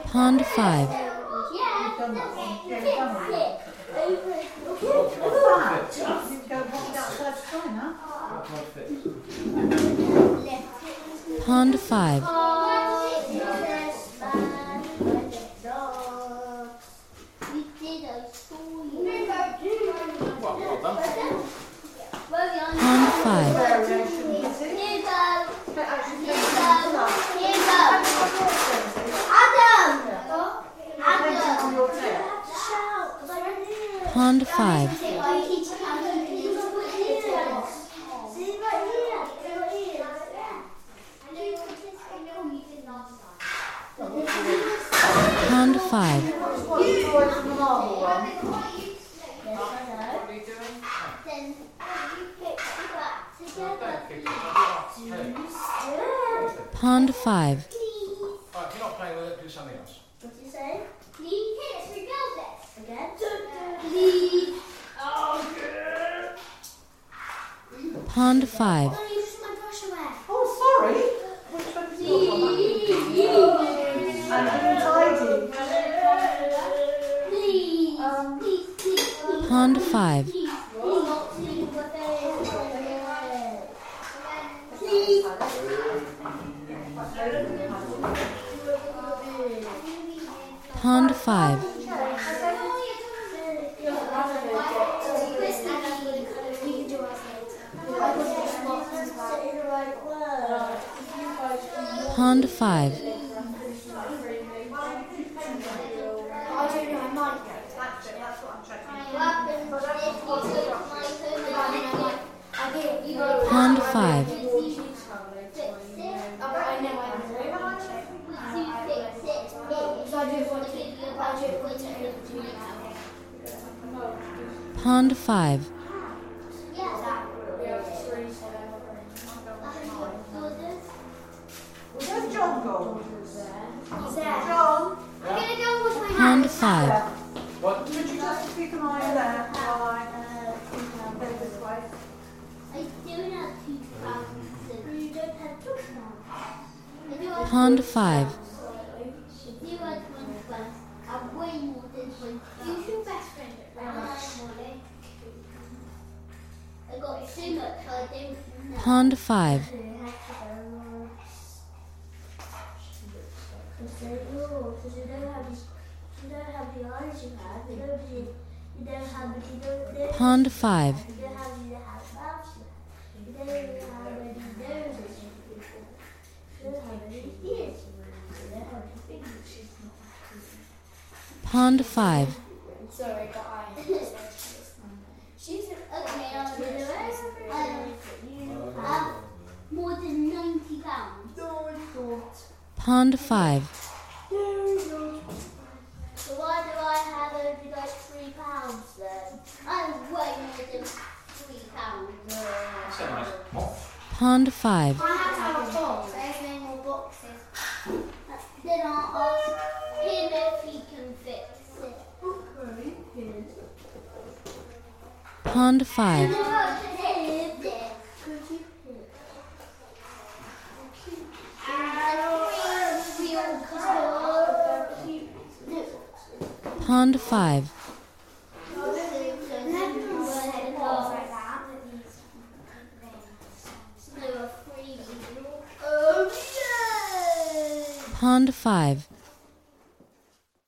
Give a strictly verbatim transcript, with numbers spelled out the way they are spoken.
Pond five. Pond five. Pond five. Pond five. Pond five. Pond five. Right, if you're not playing with it, do something else. What did you say? Please hit regardless. Again? Please. Oh, good. Pond five. Oh, you just put my brush away. Oh, sorry. Which one is your one? And untidy. Please. Um, Please, please, please. Pond five. Please, please. Please. Pond five. Pond five. Pond five. Pond five. where's John gone? John? I'm gonna go with my Pond hand. five. What? Could you just keep an eye there while I go this way? I do have two pounds. You don't have two pounds. I do have Pond five. I do have twenty pounds. I'm way more than twenty. Who's your best friend? I got so much I don't know. Pond five. Because you don't have the, you don't have the eyes you have. You don't, you don't have the, you don't, you don't, Pond five. you don't have the mouth you have. You don't have any noses. You don't have any ears. You don't have any fingers. Pond five. Sorry, but I. She's okay. I'm going to You have more than ninety pounds. No, I thought. Pond five. So why do I have only like three pounds then? I'm way more than three pounds. That's a nice mop. Pond five. I have to have a box. There's no more boxes. Then I'll ask him if he can fix it. Pond five. Could you hit it? Could you hit it? Pond five. Pond five.